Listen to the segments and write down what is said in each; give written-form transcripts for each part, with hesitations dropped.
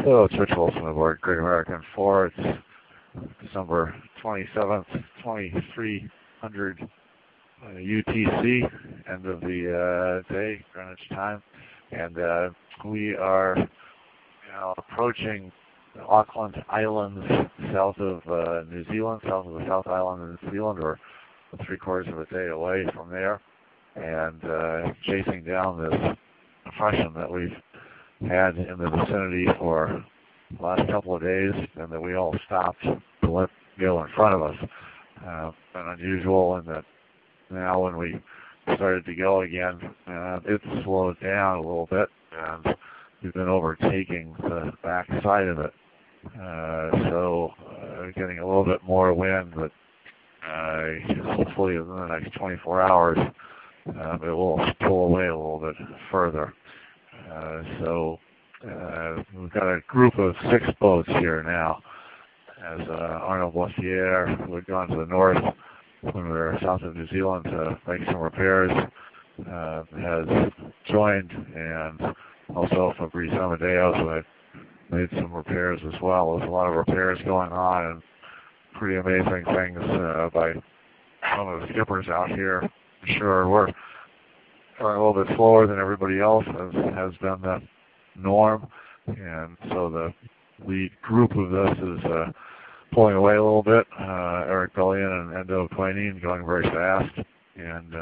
Hello, Church Wilson aboard Great American 4. It's December 27th, 2300 UTC, end of the day, Greenwich time. And we are now approaching the Auckland Islands, south of New Zealand, south of the South Island of New Zealand. We're 3/4 of a day away from there, and chasing down this depression that we've had in the vicinity for the last couple of days, and that we all stopped to let go in front of us. Been unusual in that now when we started to go again, it slowed down a little bit, and we've been overtaking the back side of it. So getting a little bit more wind, but hopefully within the next 24 hours, it will pull away a little bit further. So we've got a group of 6 boats here now, as Arnold Boissiere, who had gone to the north when we were south of New Zealand to make some repairs, has joined, and also Fabrice Amadeus, who had made some repairs as well. There's a lot of repairs going on, and pretty amazing things by some of the skippers out here. I'm sure we're a little bit slower than everybody else, as has been the norm, and so the lead group of this is pulling away a little bit. Eric Bellion and Endo Quinine going very fast, and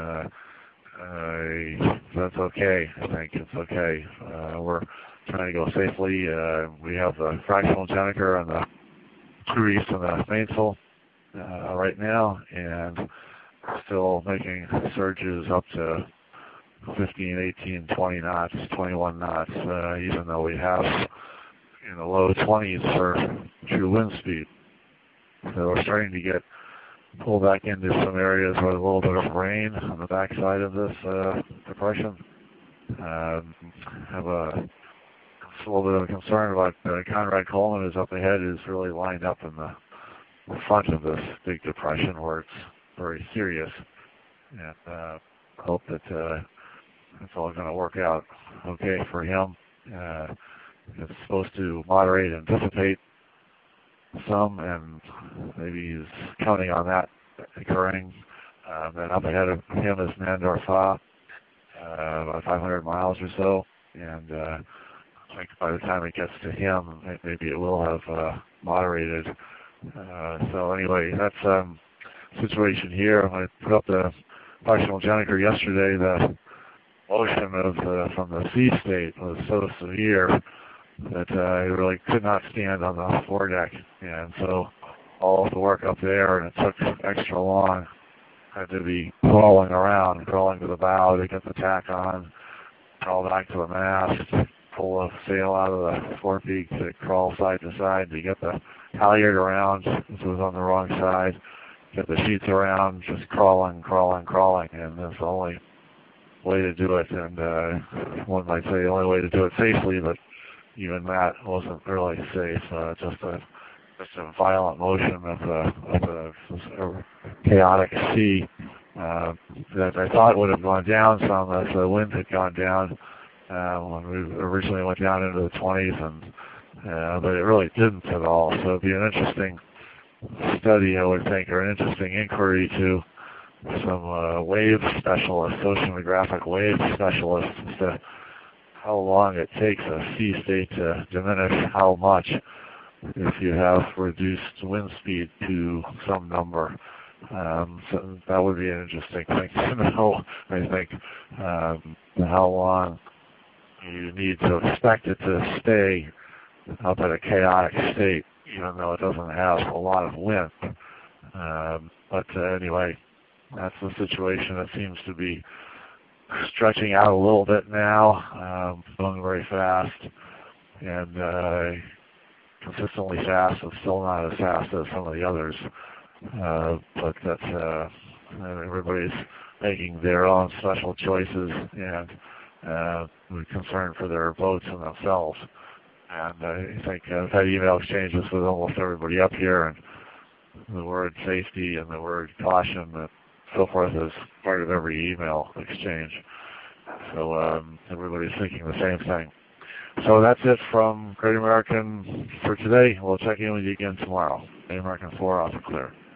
that's okay. I think it's okay. We're trying to go safely. We have the fractional Gennaker and the True East and the Mainsail right now, and still making surges up to 15, 18, 20 knots, 21 knots, even though we have in the low 20s for true wind speed. So we're starting to get pulled back into some areas with a little bit of rain on the backside of this depression. Have a little bit of a concern about Conrad Coleman, who's up ahead, is really lined up in the front of this big depression where it's very serious, and hope that it's all going to work out okay for him. It's supposed to moderate and dissipate some, and maybe he's counting on that occurring. Then up ahead of him is Nandor Fa, about 500 miles or so, and I think by the time it gets to him, maybe it will have moderated. So anyway, that's the situation here. I put up the fractional Gennaker yesterday. The motion from the sea state was so severe that it really could not stand on the foredeck, and so all of the work up there, and it took extra long. Had to be crawling around, crawling to the bow to get the tack on, crawl back to the mast, pull the sail out of the forepeak to crawl side to side to get the halyard around. This was on the wrong side. Get the sheets around, just crawling, and that's the only way to do it. And one might say the only way to do it safely, but even that wasn't really safe. Just a violent motion of a chaotic sea that I thought would have gone down some as the wind had gone down when we originally went down into the 20s, and but it really didn't at all. So it'd be an interesting study, I would think, or an interesting inquiry to some wave specialists, oceanographic wave specialists, as to how long it takes a sea state to diminish how much if you have reduced wind speed to some number. So that would be an interesting thing to know, I think, how long you need to expect it to stay up at a chaotic state, even though it doesn't have a lot of wind. But anyway, that's the situation. It seems to be stretching out a little bit now, going very fast, and consistently fast, but still not as fast as some of the others. But that's everybody's making their own special choices, and we're concerned for their boats and themselves. And I think I've had email exchanges with almost everybody up here, and the word safety and the word caution and so forth is part of every email exchange. So everybody's thinking the same thing. So that's it from Great American for today. We'll check in with you again tomorrow. Great American 4 off and clear.